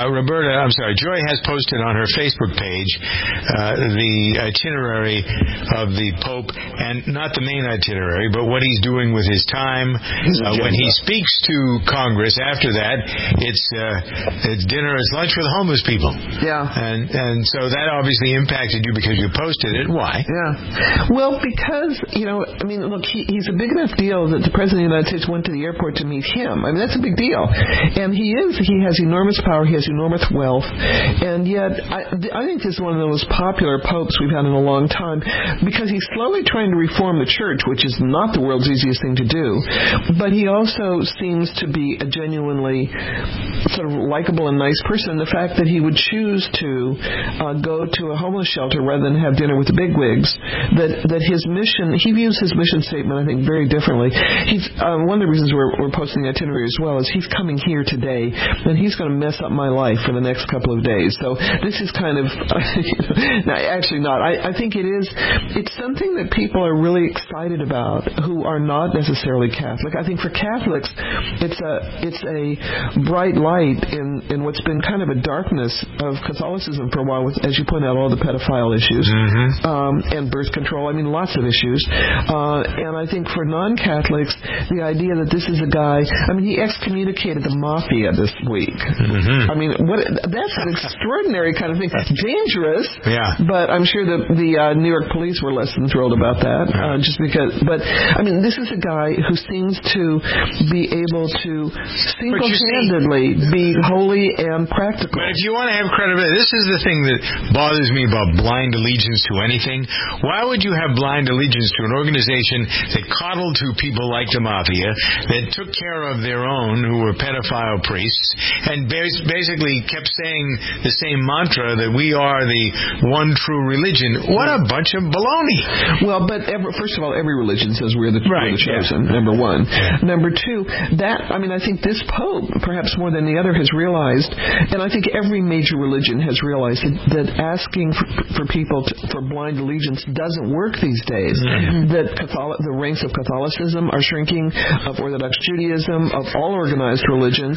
Joy has posted on her Facebook page the itinerary of the Pope, and not the main itinerary, but what he's doing with his time. When he speaks to Congress, after that, it's dinner, it's lunch with homeless people. Yeah. And so that obviously impacted you because you posted it. Why? Yeah. Well, because, look, he's a big enough deal that the President of the United States went to the airport to meet him. I mean, that's a big deal. And he has enormous power, he has enormous wealth, and yet I think this is one of the most popular popes we've had in a long time, because he's slowly trying to reform the church, which is not the world's easiest thing to do, but he also seems to be a genuinely sort of likable and nice person. The fact that he would choose to go to a homeless shelter rather than have dinner with the bigwigs, that his mission, he views his mission statement, I think, very differently. He's one of the reasons we're posting the itinerary as well is he's coming here today, and he's going to mess up my life for the next couple of days. So this is kind of, actually not. I think it's something that people are really excited about who are not necessarily Catholic. I think for Catholics, it's a bright light in what's been kind of a darkness of Catholicism for a while, with, as you point out, all the pedophile issues, and birth control. I mean, lots of issues. And I think for non-Catholics, the idea that this is a guy, he excommunicated the mafia this week. I mean, that's an extraordinary kind of thing. Dangerous, but I'm sure the New York police were less than thrilled about that, just because. But, this is a guy who seems to be able to single-handedly be holy and practical. But if you want to have credibility, this is the thing that bothers me about blind allegiance to anything. Why would you have blind allegiance to an organization that coddled to people like the mafia, that took care of their own who were pedophile priests, and basically kept saying the same mantra that we are the one true religion? What a bunch of baloney. Well, but first of all, every religion says we're the chosen, number one. Number two, I think this Pope, perhaps more than the other, has realized, and I think every major religion has realized that asking for people for blind allegiance doesn't work these days. That the ranks of Catholicism are shrinking, of Orthodox Judaism, of all organized religions.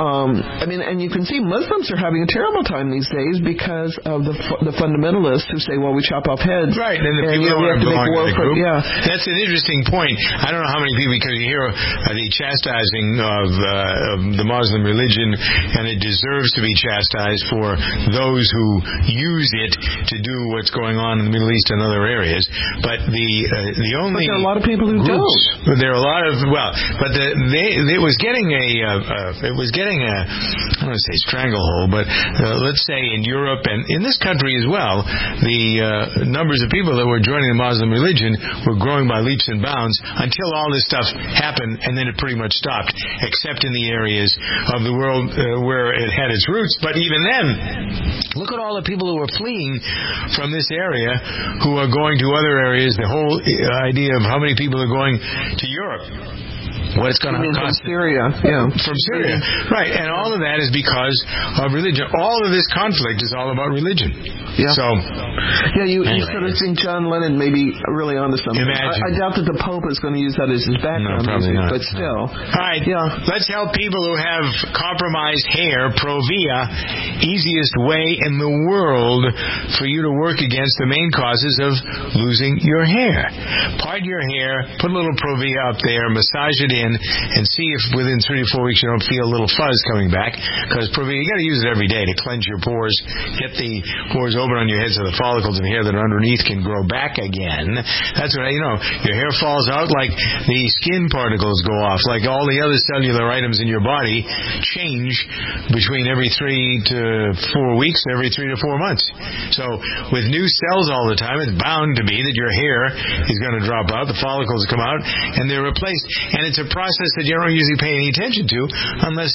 And you can see Muslims are having a terrible time these days because of the fundamentalists who say, well, we chop off heads. Right, and the people don't want to belong to the group. That's an interesting point. I don't know how many people, because you hear the chastising of the Muslim religion, and it deserves to be chastised for those who use it to do what's going on in the Middle East and other areas. But the only... But there are a lot of people who don't. There are a lot of... Well, but it was getting a... I don't want to say stranglehold, but let's say in Europe and in this country as well, the numbers of people that were joining the Muslim religion were growing by leaps and bounds until all this stuff happened, and then it pretty much stopped, except in the areas of the world where it had its roots. But even then, look at all the people who are fleeing from this area who are going to other areas. The whole idea of how many people are going to Europe. What it's going to cost. From Syria. From Syria. Right. And all of that is because of religion. All of this conflict is all about religion. Yeah. So. Yeah, you sort of think John Lennon may be really onto something. Imagine. I doubt that the Pope is going to use that as his background music, not. But still. All right. Yeah. Let's help people who have compromised hair. Provia, easiest way in the world for you to work against the main causes of losing your hair. Part your hair, put a little Provia up there, massage it in, and see if within 3 to 4 weeks you don't feel a little fuzz coming back. Because Provia, you got to use it every day to cleanse your pores, get the pores open on your head so the follicles of hair that are underneath can grow back again. That's what your hair falls out like the skin particles go off, like all the other cellular items in your body change between every 3 to 4 weeks, every 3 to 4 months. So with new cells all the time, it's bound to be that your hair is going to drop out, the follicles come out, and they're replaced. And it's a process that you don't usually pay any attention to unless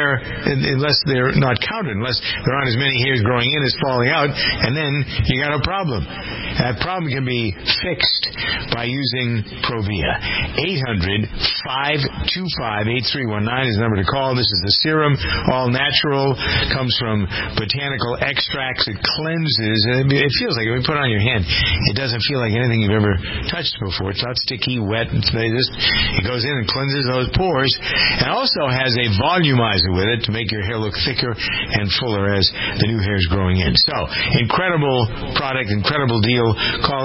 they're not counted, unless there aren't as many hairs growing in as falling out, and then you got a problem. That problem can be fixed by using Provia. 800-525-8319 is the number to call. This is the serum, all natural, comes from botanical extracts. It cleanses. It feels like when you put it on your hand, it doesn't feel like anything you've ever touched before. It's not sticky, wet. It goes in and cleanses those pores, and also has a volumizer with it to make your hair look thicker and fuller as the new hair is growing in. So, incredible product, incredible deal. Call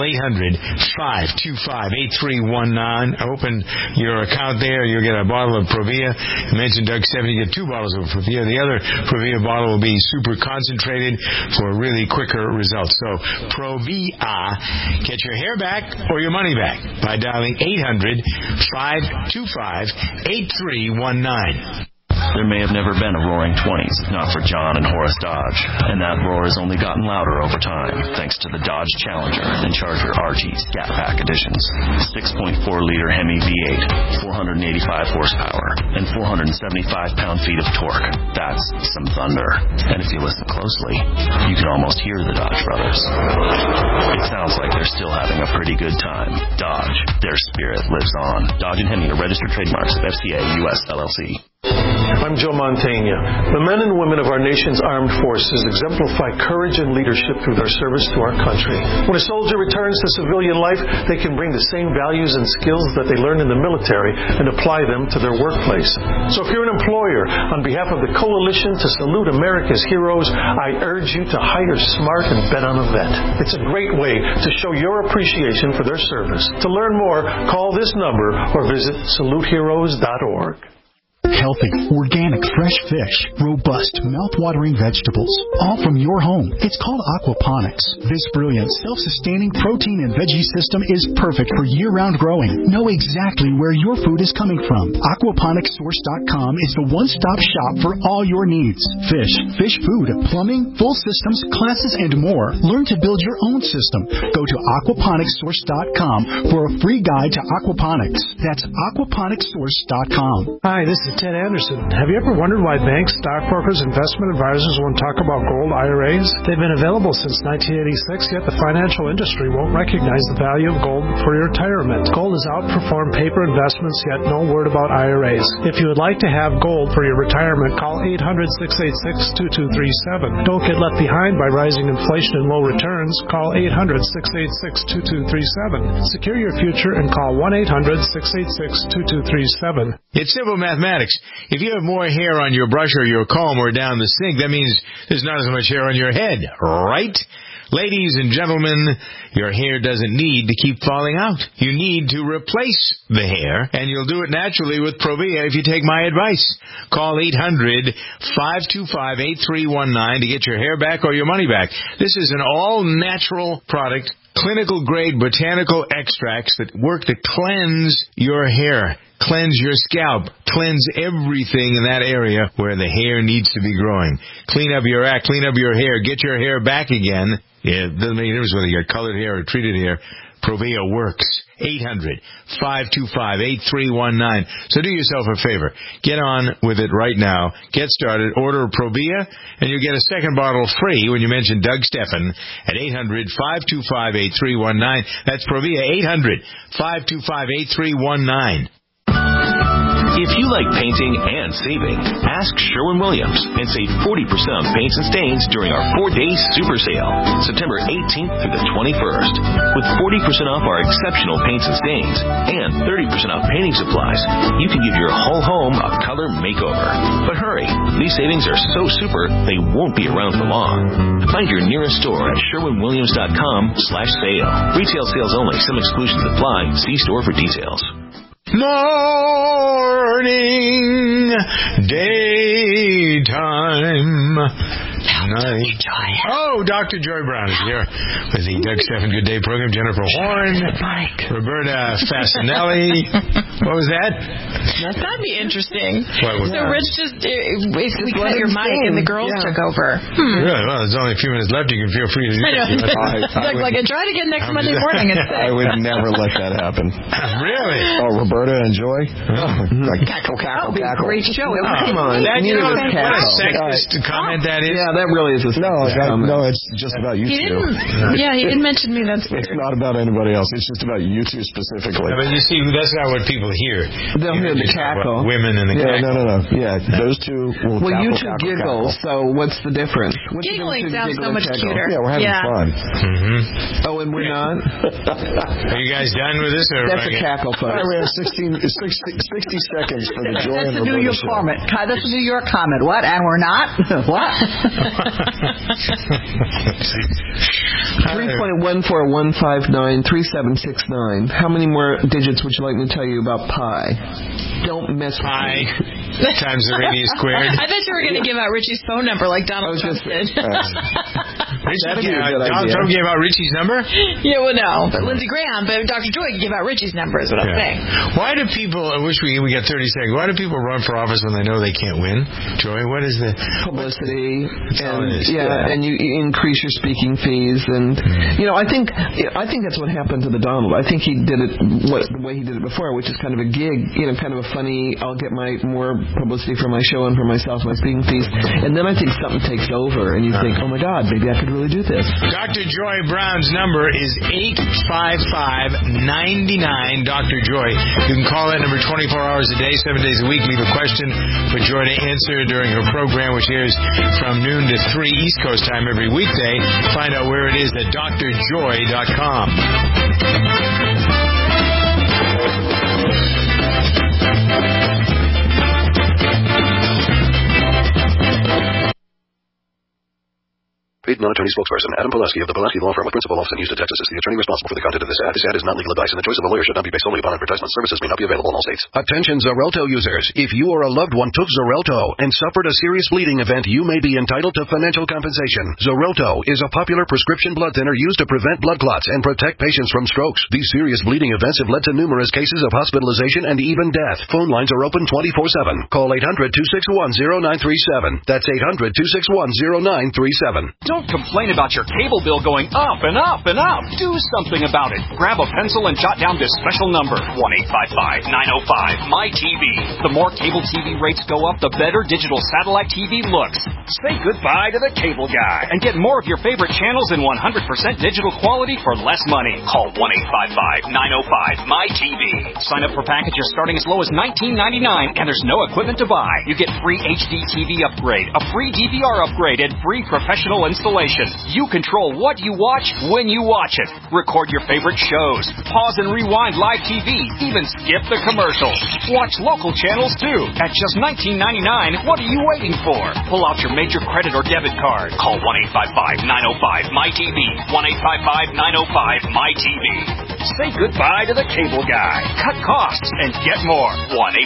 800-525-8319. Open your account there. You'll get a bottle of Provia. You mentioned Doug 70, you get 2 bottles of Provia. The other Provia bottle will be super concentrated for really quicker results. So, Provia, get your hair back or your money back by dialing 800-525-8319. There may have never been a Roaring 20s if not for John and Horace Dodge, and that roar has only gotten louder over time thanks to the Dodge Challenger and Charger RT Scat Pack editions. 6.4-liter Hemi V8, 485 horsepower, and 475 pound-feet of torque. That's some thunder. And if you listen closely, you can almost hear the Dodge brothers. It sounds like they're still having a pretty good time. Dodge, their spirit lives on. Dodge and Hemi are registered trademarks of FCA US LLC. I'm Joe Mantegna. The men and women of our nation's armed forces exemplify courage and leadership through their service to our country. When a soldier returns to civilian life, they can bring the same values and skills that they learned in the military and apply them to their workplace. So if you're an employer, on behalf of the Coalition to Salute America's Heroes, I urge you to hire smart and bet on a vet. It's a great way to show your appreciation for their service. To learn more, call this number or visit saluteheroes.org. Healthy, organic, fresh fish, robust, mouth-watering vegetables, all from your home. It's called aquaponics. This brilliant, self-sustaining protein and veggie system is perfect for year-round growing. Know exactly where your food is coming from. Aquaponicssource.com is the one-stop shop for all your needs. Fish food, plumbing, full systems, classes, and more. Learn to build your own system. Go to aquaponicssource.com for a free guide to aquaponics. That's aquaponicssource.com. Hi, this is Ted Anderson. Have you ever wondered why banks, stockbrokers, investment advisors won't talk about gold IRAs? They've been available since 1986, yet the financial industry won't recognize the value of gold for your retirement. Gold has outperformed paper investments, yet no word about IRAs. If you would like to have gold for your retirement, call 800-686-2237. Don't get left behind by rising inflation and low returns. Call 800-686-2237. Secure your future and call 1-800-686-2237. It's simple mathematics. If you have more hair on your brush or your comb or down the sink, that means there's not as much hair on your head, right? Ladies and gentlemen, your hair doesn't need to keep falling out. You need to replace the hair, and you'll do it naturally with Provia if you take my advice. Call 800-525-8319 to get your hair back or your money back. This is an all-natural product, clinical-grade botanical extracts that work to cleanse your hair. Cleanse your scalp. Cleanse everything in that area where the hair needs to be growing. Clean up your act. Clean up your hair. Get your hair back again. It doesn't make a difference whether you got colored hair or treated hair. Provia works. 800-525-8319. So do yourself a favor. Get on with it right now. Get started. Order Provia, and you'll get a second bottle free when you mention Doug Steffen at 800-525-8319. That's Provia, 800-525-8319. If you like painting and saving, ask Sherwin-Williams and save 40% on paints and stains during our 4-day super sale, September 18th through the 21st. With 40% off our exceptional paints and stains and 30% off painting supplies, you can give your whole home a color makeover. But hurry, these savings are so super, they won't be around for long. Find your nearest store at sherwinwilliams.com/sale. Retail sales only. Some exclusions apply. See store for details. Morning, daytime, night. Oh, Dr. Joy Brown is here with the Doug Steffen Good Day program. Jennifer Horn, Roberta Fascinelli. What was that? That'd be interesting. What was that? Rich just basically cut your mic and the girls took over. Really? Well, there's only a few minutes left. You can feel free to do it. Like, try it again next Monday morning. I would never let that happen. Really? Oh, Roberta and Joy? Like, cackle. Great show. Come on. What a cackle. sexist comment that is. Yeah, that really is a sexist comment. No, it's just about you two. Yeah, he didn't mention me. That's weird. It's not about anybody else. It's just about you two specifically. Yeah, but you see, that's not what people hear. They'll hear the cackle. Women and the cackle. No. Yeah, those two will Well, cackle, you two giggle, so what's the difference? Giggling sounds so much cuter. Yeah, we're having fun. Mm-hmm. Oh, and we're not? Are you guys done with this? Or That's a cackle, folks. We have 60 seconds for the Joy and That's a New York comment. That's a New York comment. What? And we're not? What? 3.1415937769. How many more digits would you like me to tell you about pi? Don't mess with pi me. times the radius squared. I thought you were going to give out Richie's phone number like Donald Trump did. Donald Trump gave out Richie's number? Yeah, well, no. But Lindsey Graham, but Dr. Joy can give out Richie's number is what I'm saying. Why do people, I wish we got 30 seconds, why do people run for office when they know they can't win? Joy, what is the... Publicity. And you increase your speaking fees. And, I think that's what happened to the Donald. I think he did it the way he did it before, which is kind of a gig, kind of a funny, I'll get more publicity for my show and for myself, my speaking fees. And then I think something takes over, and you think, oh my God, maybe I could really do this. Dr. Joy Brown's number is 855-99 Dr. Joy. You can call that number 24 hours a day, 7 days a week. Leave a question for Joy to answer during her program, which airs from noon to 3 East Coast time every weekday. Find out where it is at drjoy.com. Paid non-attorney spokesperson Adam Pulaski of the Pulaski Law Firm with principal office in Houston, Texas is the attorney responsible for the content of this ad. This ad is not legal advice, and the choice of a lawyer should not be based solely upon advertisement. Services may not be available in all states. Attention Xarelto users. If you or a loved one took Xarelto and suffered a serious bleeding event, you may be entitled to financial compensation. Xarelto is a popular prescription blood thinner used to prevent blood clots and protect patients from strokes. These serious bleeding events have led to numerous cases of hospitalization and even death. Phone lines are open 24/7. Call 800-261-0937. That's 800-261-0937. Don't complain about your cable bill going up and up and up. Do something about it. Grab a pencil and jot down this special number, 1-855-905-MY-TV. The more cable TV rates go up, the better digital satellite TV looks. Say goodbye to the cable guy and get more of your favorite channels in 100% digital quality for less money. Call 1-855-905-MY-TV. Sign up for packages starting as low as $19.99, and there's no equipment to buy. You get free HD TV upgrade, a free DVR upgrade, and free professional installation. You control what you watch when you watch it. Record your favorite shows. Pause and rewind live TV. Even skip the commercials. Watch local channels too. At just $19.99, what are you waiting for? Pull out your major credit or debit card. Call 1-855-905-MY-TV. 1-855-905-MY-TV. Say goodbye to the cable guy. Cut costs and get more.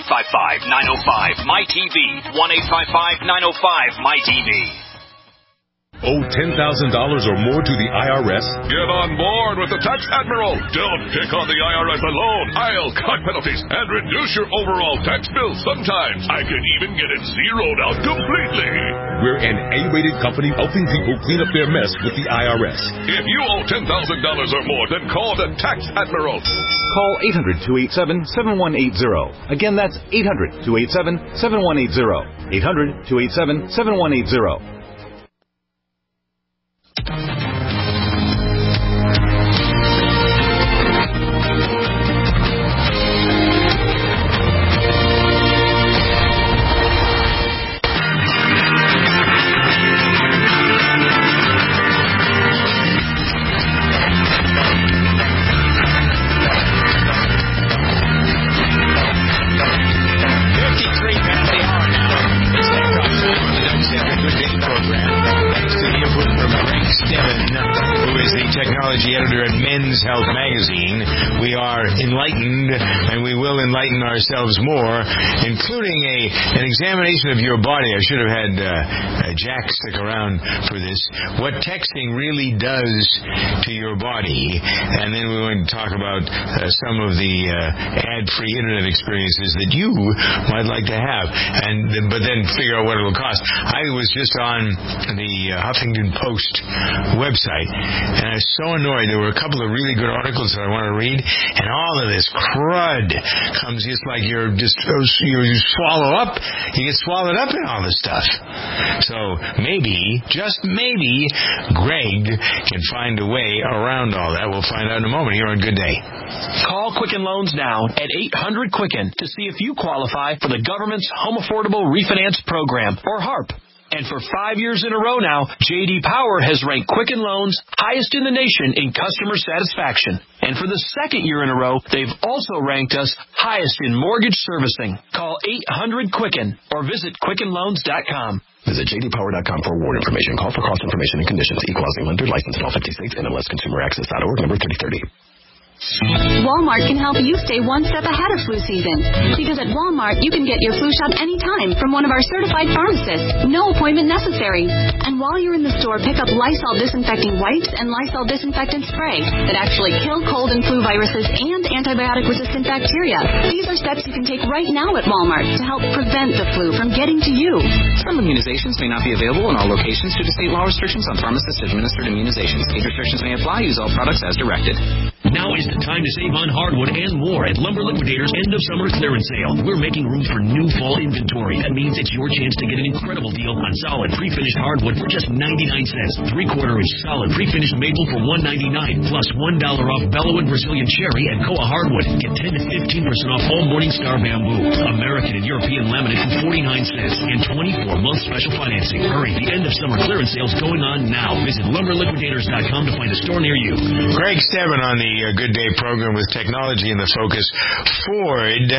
1-855-905-MY-TV. 1-855-905-MY-TV. Owe $10,000 or more to the IRS? Get on board with the Tax Admiral. Don't take on the IRS alone. I'll cut penalties and reduce your overall tax bill. Sometimes I can even get it zeroed out completely. We're an A-rated company helping people clean up their mess with the IRS. If you owe $10,000 or more, then call the Tax Admiral. Call 800-287-7180. Again, that's 800-287-7180. 800-287-7180. Editor at Men's Health Magazine. We are enlightened, and we will enlighten ourselves more, including an examination of your body. I should have had Jack stick around for this, what texting really does to your body, and then we're going to talk about some of the ad-free internet experiences that you might like to have, but then figure out what it'll cost. I was just on the Huffington Post website, and I was so annoyed. There were a couple of really good articles that I want to read, and all of this crud comes just like you swallow up. You get swallowed up in all this stuff. So maybe, just maybe, Greg can find a way around all that. We'll find out in a moment here on Good Day. Call Quicken Loans now at 800-QUICKEN to see if you qualify for the government's Home Affordable Refinance Program, or HARP. And for 5 years in a row now, J.D. Power has ranked Quicken Loans highest in the nation in customer satisfaction. And for the second year in a row, they've also ranked us highest in mortgage servicing. Call 800-QUICKEN or visit QuickenLoans.com. Visit jdpower.com for award information. Call for cost information and conditions. Equal housing lender. Licensed in all 50 states. NMLSConsumerAccess.org. Number 3030. Walmart can help you stay one step ahead of flu season. Because at Walmart, you can get your flu shot anytime from one of our certified pharmacists. No appointment necessary. And while you're in the store, pick up Lysol disinfecting wipes and Lysol disinfectant spray that actually kill cold and flu viruses and antibiotic-resistant bacteria. These are steps you can take right now at Walmart to help prevent the flu from getting to you. Some immunizations may not be available in all locations due to state law restrictions on pharmacist-administered immunizations. These restrictions may apply. Use all products as directed. Now is the time to save on hardwood and more at Lumber Liquidators' end of summer clearance sale. We're making room for new fall inventory. That means it's your chance to get an incredible deal on solid pre-finished hardwood for just 99 cents. 3/4-inch solid pre-finished maple for $1.99 plus $1 off Bellwood Brazilian cherry and Koa hardwood. Get 10 to 15% off all Morningstar bamboo, American and European laminate for 49 cents and 24-month special financing. Hurry, the end of summer clearance sale is going on now. Visit lumberliquidators.com to find a store near you. Greg Stebbin on the Good Day program with technology in the focus. Ford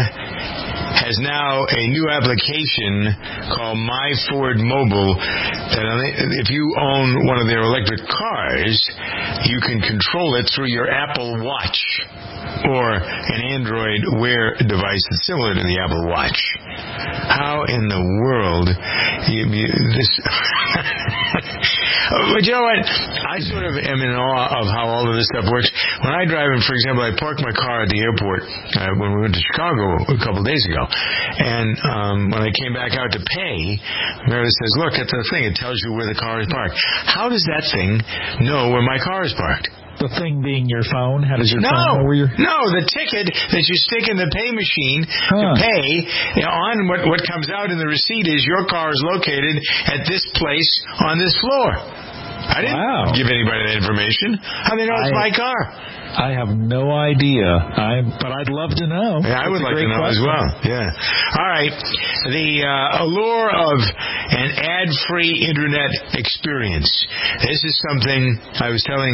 has now a new application called My Ford Mobile that if you own one of their electric cars, you can control it through your Apple Watch or an Android Wear device that's similar to the Apple Watch. How in the world this... But you know what? I sort of am in awe of how all of this stuff works. When I drive in, for example, I parked my car at the airport when we went to Chicago a couple of days ago. And when I came back out to pay, Meredith says, look at the thing. It tells you where the car is parked. How does that thing know where my car is parked? The thing being your phone? How does your phone know where you're... No, the ticket that you stick in the pay machine to pay, on what comes out in the receipt is your car is located at this place on this floor. I didn't give anybody that information. How do they know it's my car? I have no idea. But I'd love to know. Yeah, I would like to know as well. Yeah. All right. The allure of an ad-free internet experience. This is something I was telling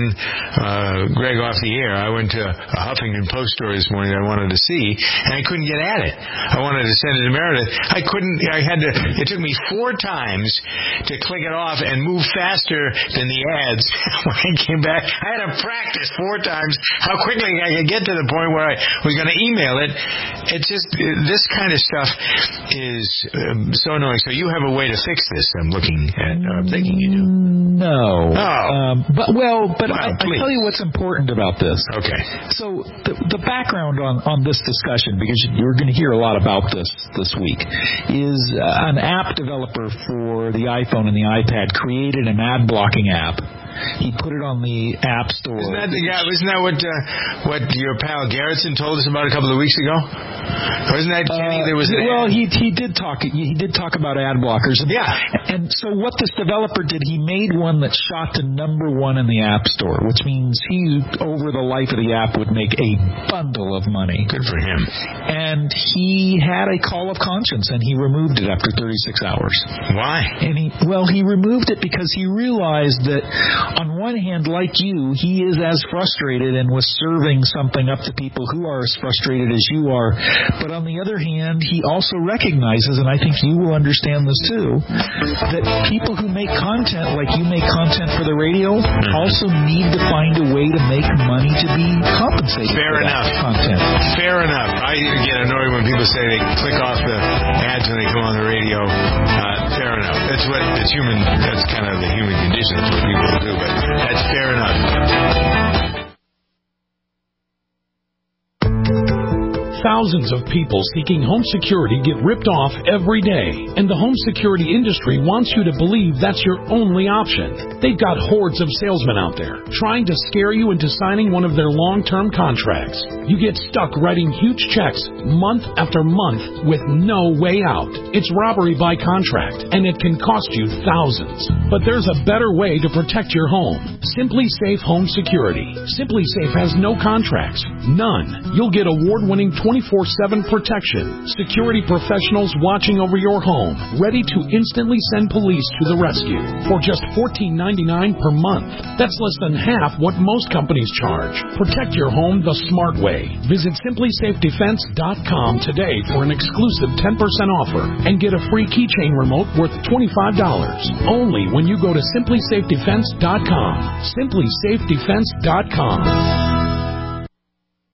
Greg off the air. I went to a Huffington Post store this morning that I wanted to see, and I couldn't get at it. I wanted to send it to Meredith. I couldn't. It took me 4 times to click it off and move faster than the ads. When I came back, I had to practice 4 times how quickly I could get to the point where I was going to email it. It's just, this kind of stuff is so annoying. So you have a way to fix this, I'm looking at, I'm thinking you do. No. Oh. But I tell you what's important about this. Okay. So the background on this discussion, because you're going to hear a lot about this week, is an app developer for the iPhone and the iPad created an ad blocking app. He put it on the App Store. Isn't that what your pal Garrettson told us about a couple of weeks ago? Wasn't that Kenny? There was he did talk about ad blockers. Yeah. And so what this developer did, he made one that shot to number 1 in the App Store, which means he, over the life of the app, would make a bundle of money. Good for him. And he had a call of conscience, and he removed it after 36 hours. Why? And he removed it because he realized that on one hand, like you, he is as frustrated and was serving something up to people who are as frustrated as you are. But on the other hand, he also recognizes, and I think you will understand this too, that people who make content like you make content for the radio also need to find a way to make money to be compensated for that content. Fair enough. I get annoyed when people say they click off the ads when they come on the radio. Fair enough. That's human. That's kind of the human condition. That's what people do. But that's fair enough. Thousands of people seeking home security get ripped off every day, and the home security industry wants you to believe that's your only option. They've got hordes of salesmen out there trying to scare you into signing one of their long-term contracts. You get stuck writing huge checks month after month with no way out. It's robbery by contract, and it can cost you thousands. But there's a better way to protect your home. Simply Safe Home Security. Simply Safe has no contracts. None. You'll get award-winning 24/7 protection. Security professionals watching over your home, ready to instantly send police to the rescue for just $14.99 per month. That's less than half what most companies charge. Protect your home the smart way. Visit SimplySafeDefense.com today for an exclusive 10% offer and get a free keychain remote worth $25. Only when you go to SimplySafeDefense.com. SimplySafeDefense.com.